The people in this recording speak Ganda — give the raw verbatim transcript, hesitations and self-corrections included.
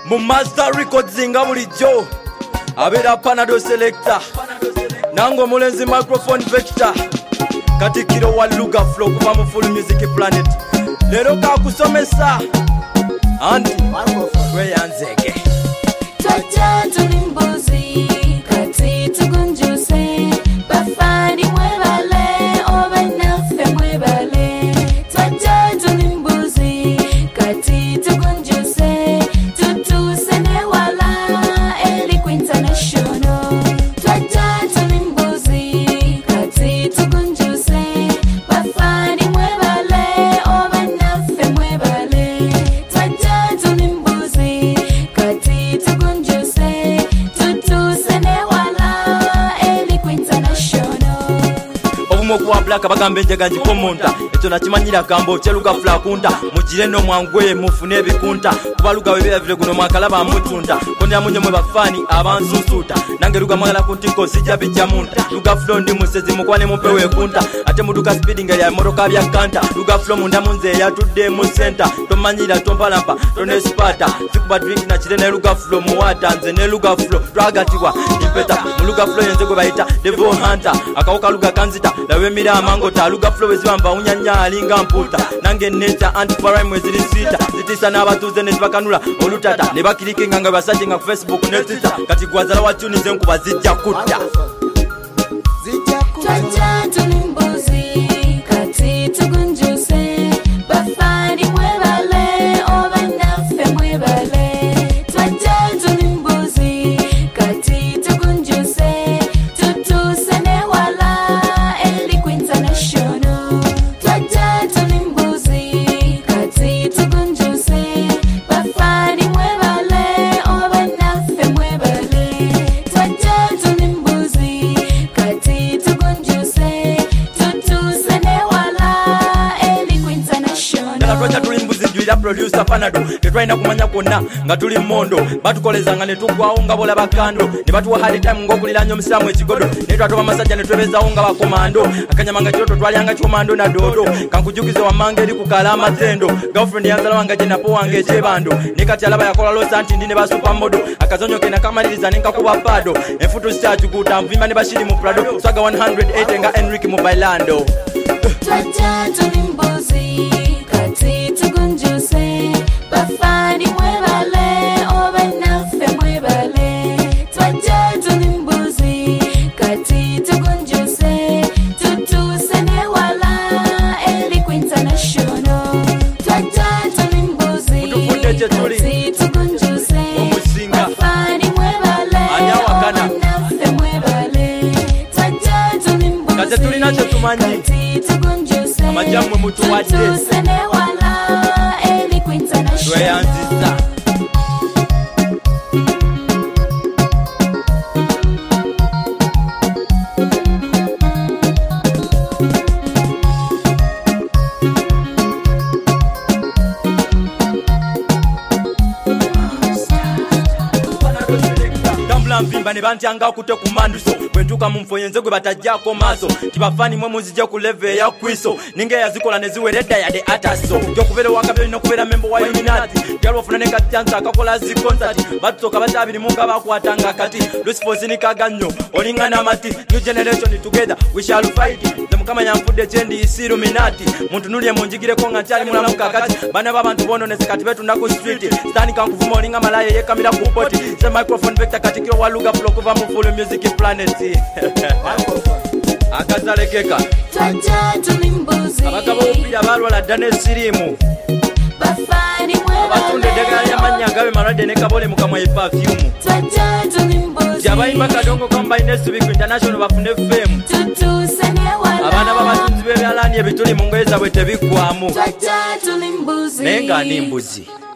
mu Master Records nga bulijjo abera Panado Selector nango mulenzi Microphone Vector Katikiro wa Luga Flow kuva mu Full Music Planet lero kakusomesa anti weyanzeke Twaja tulimbuzi kati tugunjuse bafani mwebale obenafe mwebale Twaja tulimbuzi kati tugunjuse tutuse newala Eliku International Twaja tulimbuzi kati tugunjuse bafani mwebale obenafe mwebale Twaja tulimbuzi kati tugunjuse tutuse newala Eliku International obumo kwa black bagambe njaga njikomonta ekyo nakimanyira gambo kyeluga flakunda mugire no mwangwe mufune ebikunta kubaluga webera vile guno mwakalaba mutunda konya munyo mwe bafani abansusuta nange luga mwala kuntiko sija bijja munta luga flow ndi musezi mukwane mumpewe kunta ate muduka speeding ya motoka bya kanta luga flow munda munze yatudde mu center tomanyira tompalampa tonespata sikuba drink na kirene luga flow muwata nze ne luga flow twagatiwa impeta mu luga flow yenze gwe bayita devil hunter akawuka luga kanzita lawe mira amango ta luga flow ezibamba unyanya alinga mputa nange neta anti-parime mwezili sita zitisa n'abatuze ne zibakanula olutata ne bakirikinga nga basajinga ku Facebook ne Twitter kati gwazala watuni ze nkuba zijja kutta Twaja tulimbuzi kati tugunjuse bafani mwebale obenafe mwebale Twaja tulimbuzi kati tugunjuse tutuse newala Eliku International Twaja tulimbuzi kati tugunjuse bafani mwebale obenafe mwebale Twaja tulimbuzi kati tugunjuse tutuse newala Eliku International Twaja tulimbuzi juira producer Panado tetwaina kumanya konna nga tuli mondo batukolezanga ne tugwawo nga bola bakando ne batuwa hard time ngokuliranya omusamu ekigodo ne twatoba masajja ne twebezawo nga bakomando akanyamanga kyoto twalyanga kyomando na dodo kankujukize wamange eri kukala amatendo girlfriend yanzala wanga je napo wange ekyebando ne kati alaba yakola losa anti ndi ne ba supermodel akazonyoke nakamaliriza nenkakuba pado enfutu sitajukuta mvimba ne bashiri mu Prado swaga one hundred eight nga Enrique Mobailando Twaja tulimbuzi kati tugunjuse bafani mwebale obenafe mwebale Twaja tulimbuzi kati tugunjuse tutuse newala Eliku International Twaja tulimbuzi Mutufunde kye tuli. kati tugunjuse Omusinga. bafani mwebale Ani awakana. obenafe mwebale Twaja tulimbuzi Kati tulina kye tumanyi. kati tugunjuse Amajamwe mutuwadde. tutuse newala Eliku International tweyanziza tambula nvimba ne bantyanga akutte ku manduso bwentuuka mu nfo yenze gwe batajjako maaso tibafani mwe muzijja ku leve eya kwiso ninga yazikola ne ziweredda yade ataso gyokubeera wakabyo olina okubeera memba wa Illuminati tyali wafuna ne katyansa akakola zi concert batusooka batabirimu nga bakwatanga kati Lucifer sinikaga nnyo olinga n'amati new generation together we shall fight nze mukama yanfudde kyendi isi Illuminati muntu nulye munjigireko nga nkyali mulamu kakati bana b'abantu bononese kati betunda ku street stani kankuvuma olinga malaya yekamira ku poti ze Microphone Vector Katikiro wa Luga Flow kuva mu Full Music Planet akazalekeka Twaja tulimbuzi abagabo b'omupiira balwala dda n'essiriimu bafani abatunda eddagala ly'amannya agabe malwadde ne kabole mu kamwa ye perfume Twaja tulimbuzi gyabayimba kadongo combine essubi ku international bafune femu tutuse newala abaana b'abatunzi b'ebyalaani ebituli mu ngoye zaabwe tebiggwamu Twaja tulimbuzi naye nga ani mbuzi